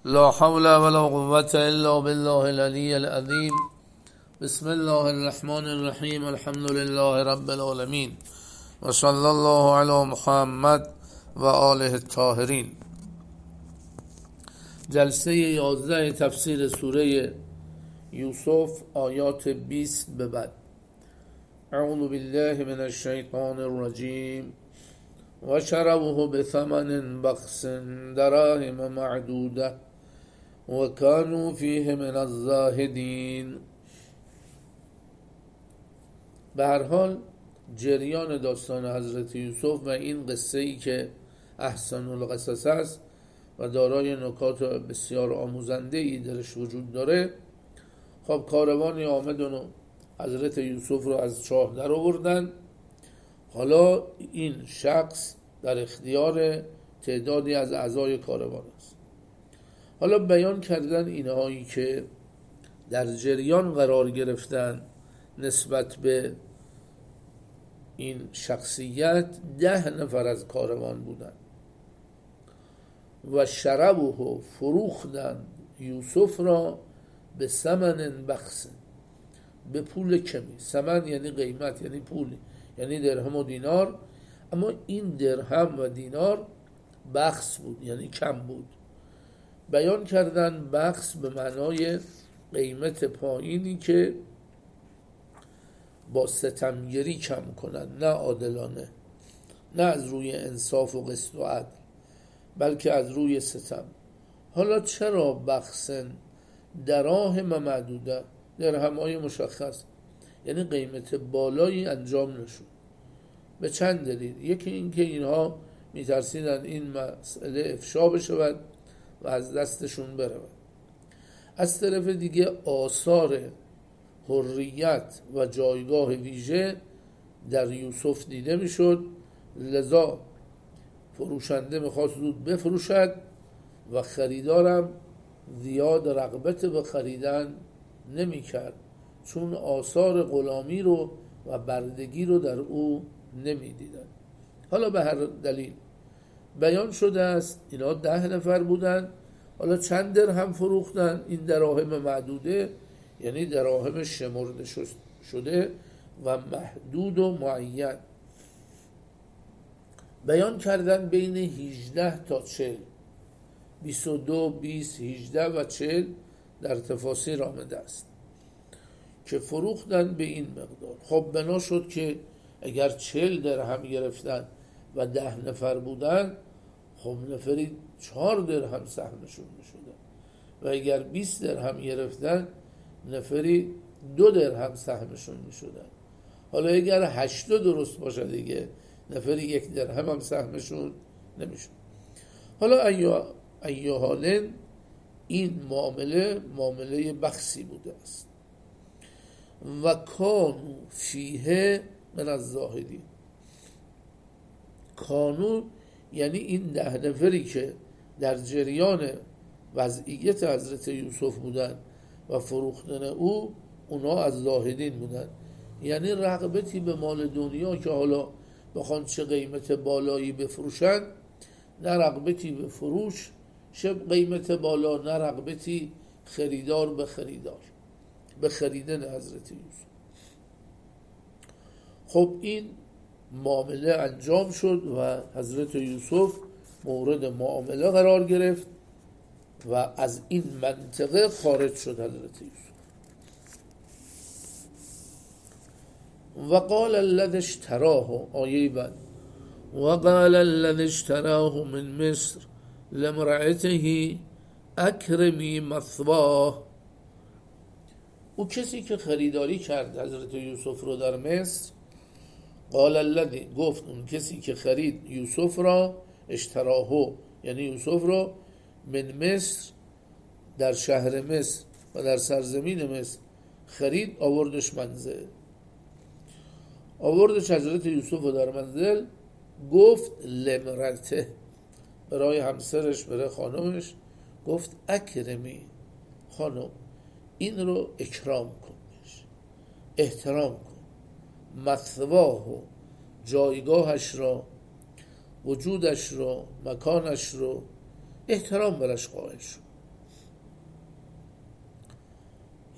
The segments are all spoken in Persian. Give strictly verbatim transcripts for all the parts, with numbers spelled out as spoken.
لا حول ولا قوة إلا بالله العلي العظيم. بسم الله الرحمن الرحیم. الحمد لله رب العالمین و صلی الله علی محمد و آله الطاهرین. جلسه یازده تفسیر سوره یوسف، آیات بیست به بعد. اعوذ بالله من الشیطان الرجیم. و شروه بثمن بخس دراهم معدوده و کانوا فیه من الزاهدین. به هر حال جریان داستان حضرت یوسف و این قصه ای که احسن القصص است و دارای نکات بسیار آموزنده ای درش وجود داره. خب کاروانی آمدن و حضرت یوسف رو از چاه در آوردن. حالا این شخص در اختیار تعدادی از اعضای کاروان است. حالا بیان کردن اینهایی که در جریان قرار گرفتن نسبت به این شخصیت ده نفر از کاروان بودن و شربه فروختن یوسف را به ثمن بخس، به پول کمی. ثمن یعنی قیمت، یعنی پول، یعنی درهم و دینار. اما این درهم و دینار بخس بود، یعنی کم بود. بیان کردن بخس به معنای قیمت پایینی که با ستمگری کم کنن، نه عادلانه، نه از روی انصاف و قسط و عدل، بلکه از روی ستم. حالا چرا بخسن؟ دراهم معدوده، درهم‌های مشخص، یعنی قیمت بالایی انجام نشد. به چند دلیل. یکی این که اینها میترسیدن این مسئله افشا بشود و از دستشون برود. از طرف دیگه آثار حریت و جایگاه ویژه در یوسف دیده میشد، لذا فروشنده میخواست زود بفروشد و خریدارم زیاد رغبت به خریدن نمیکرد، چون آثار غلامی رو و بردگی رو در او نمیدیدن. حالا به هر دلیل بیان شده است اینا ده نفر بودن. حالا چند درهم فروختن؟ این دراهم معدوده، یعنی دراهم شمرده شده و محدود و معین. بیان کردن بین هجده تا چهل، بیست و دو، بیست، هجده و چهل در تفاسیر آمده است که فروختن به این مقدار. خب بنا شد که اگر چهل درهم گرفتن و ده نفر بودن، خب نفری چهار درهم سهمشون میشدن، و اگر بیست درهم گرفتن نفری دو درهم سهمشون میشدن. حالا اگر هشتا درست باشه دیگه نفری یک درهم هم سهمشون نمیشد. حالا ایو حالن این معامله معامله بخسی بوده است. و کانو فیه من الزاهدین. کانو یعنی این ده نفری که در جریان وضعیت حضرت یوسف بودن و فروختن او، اونا از زاهدین بودن، یعنی رغبتی به مال دنیا که حالا بخوان چه قیمت بالایی بفروشن، نه رغبتی به فروش شب قیمت بالا، نه رغبتی خریدار به خریدار به خریدن حضرت یوسف. خب این معامله انجام شد و حضرت یوسف مورد معامله قرار گرفت و از این منطقه خارج شد حضرت یوسف. و قال الذی اشتراه، آیه بعد، و قال الذی اشتراه من مصر لامرأته اکرمی مثواه. او کسی که خریداری کرد حضرت یوسف رو در مصر، قال الذی، گفت اون کسی که خرید یوسف را، اشتراهو یعنی یوسف را، من مصر، در شهر مصر و در سرزمین مصر خرید، آوردش منزل، آوردش حضرت یوسف رو در منزل. گفت لامرأته، برای همسرش، برای خانمش، گفت اکرمی، خانم این رو اکرام کنش، احترام کن، مثواه، جایگاهش را، وجودش را، مکانش را احترام برش قائل شد.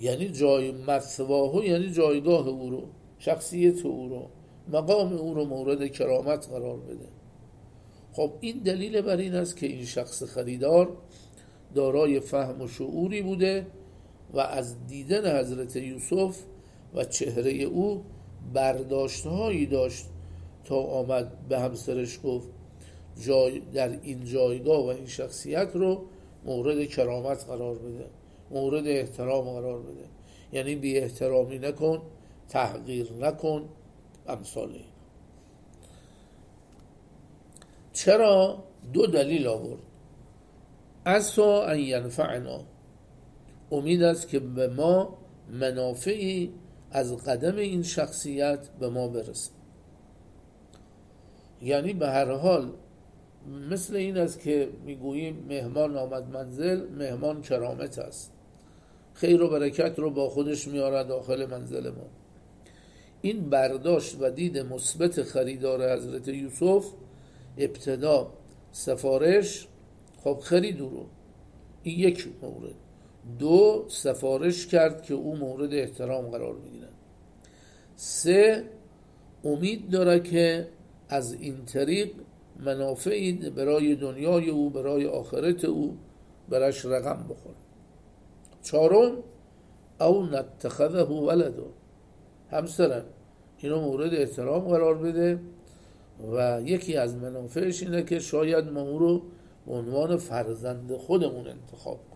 یعنی جای مثواه، یعنی جایگاه او رو، شخصیت او رو، مقام او رو مورد کرامت قرار بده. خب این دلیل بر این است که این شخص خریدار دارای فهم و شعوری بوده و از دیدن حضرت یوسف و چهره او برداشتهایی داشت تا آمد به همسرش گفت جای در این جایگاه و این شخصیت رو مورد کرامت قرار بده، مورد احترام قرار بده، یعنی بی احترامی نکن، تحقیر نکن، امثال این. چرا؟ دو دلیل آورد. عسا ان ینفعنا، امید است که به ما منافعی از قدم این شخصیت به ما برسه. یعنی به هر حال مثل این است که میگوییم مهمان آمد منزل، مهمان کرامت است، خیر و برکت رو با خودش میاره داخل منزل ما. این برداشت و دید مثبت خریدار حضرت یوسف، ابتدا سفارش، خب خرید رو، این یک مورد. دو، سفارش کرد که او مورد احترام قرار بگیرن. سه، امید داره که از این طریق منافعی برای دنیای او، برای آخرت او برش رقم بخوره. چهارم، او نتخذه ولده، همسرم اینو مورد احترام قرار بده و یکی از منافعش اینه که شاید ما او رو به عنوان فرزند خودمون انتخاب کنیم.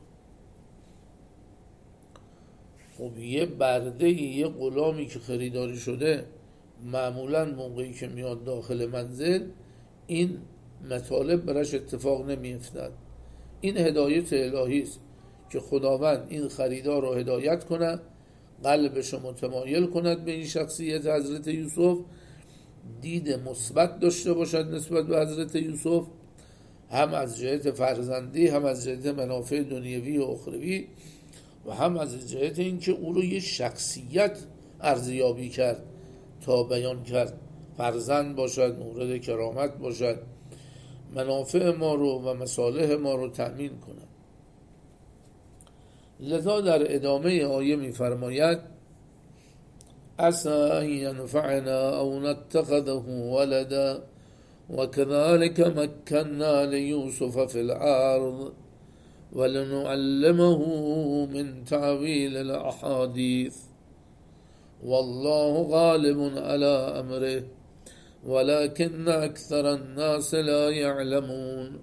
خب یه برده، یه غلامی که خریداری شده، معمولا موقعی که میاد داخل منزل این مطالب براش اتفاق نمیافتد. این هدایت الهی است که خداوند این خریدار رو هدایت کنه، قلبش رو متمایل کند به این شخصیت حضرت یوسف، دید مثبت داشته باشد نسبت به حضرت یوسف، هم از جهت فرزندی، هم از جهت منافع دنیوی و اخروی، و هم از جهت اینکه او رو یه شخصیت ارزیابی کرد تا بیان کرد فرزند باشد، مورد کرامت باشد، منافع ما رو و مصالح ما رو تأمین کند. لذا در ادامه آیه می فرماید عسى ان ینفعنا او نتخذه ولدا وكذلك مكنا ليوسف في الارض ولنعلمه من تعويل الاحاديث والله غالب على امره ولكن اكثر الناس لا يعلمون.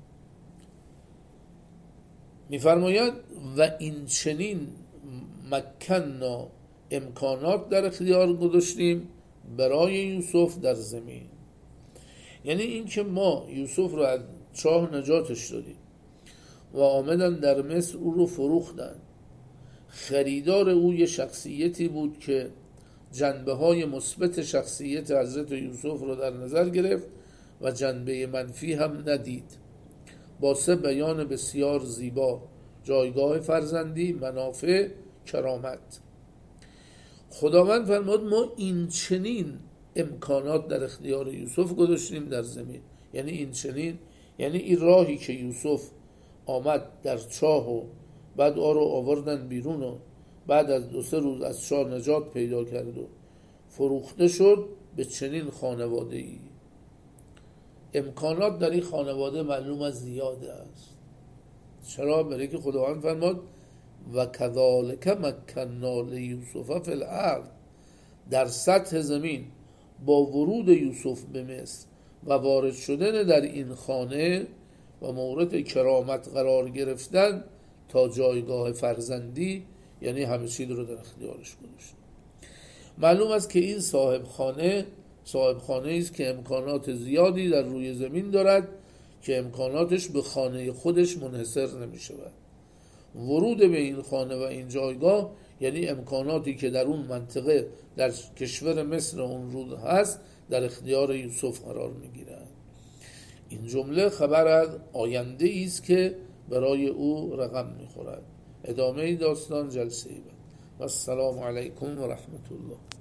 میفرماید و این چنین مکننا، امکانات در اختیار گذاشتیم برای یوسف در زمین. یعنی این که ما یوسف رو از چاه نجاتش دادیم و آمدن در مصر او رو فروختن. خریدار او یه شخصیتی بود که جنبه های مثبت شخصیت حضرت یوسف رو در نظر گرفت و جنبه منفی هم ندید. با سه بیان بسیار زیبا: جایگاه فرزندی، منافع، کرامت. خداوند فرمود ما این چنین امکانات در اختیار یوسف گذاشتیم در زمین. یعنی این چنین، یعنی این راهی که یوسف آمد در چاه و بعد آن رو آوردن بیرون و بعد از دو سه روز از چاه نجات پیدا کرد و فروخته شد به چنین خانواده ای. امکانات در این خانواده معلوم از زیاده است. چرا؟ برای که خداوند فرمود و کذالک مکننا لیوسف فی الارض، در سطح زمین با ورود یوسف به مصر و وارد شدن در این خانه و مورد کرامت قرار گرفتن تا جایگاه فرزندی، یعنی همه چیز رو در اختیارش گذاشت. معلوم است که این صاحب خانه صاحب خانه است که امکانات زیادی در روی زمین دارد که امکاناتش به خانه خودش منحصر نمی شود. ورود به این خانه و این جایگاه یعنی امکاناتی که در اون منطقه در کشور مصر اون روز هست در اختیار یوسف قرار می گیرد. این جمله خبر از آینده است که برای او رقم می خورد. ادامه داستان جلسه بعد. و السلام علیکم و رحمت الله.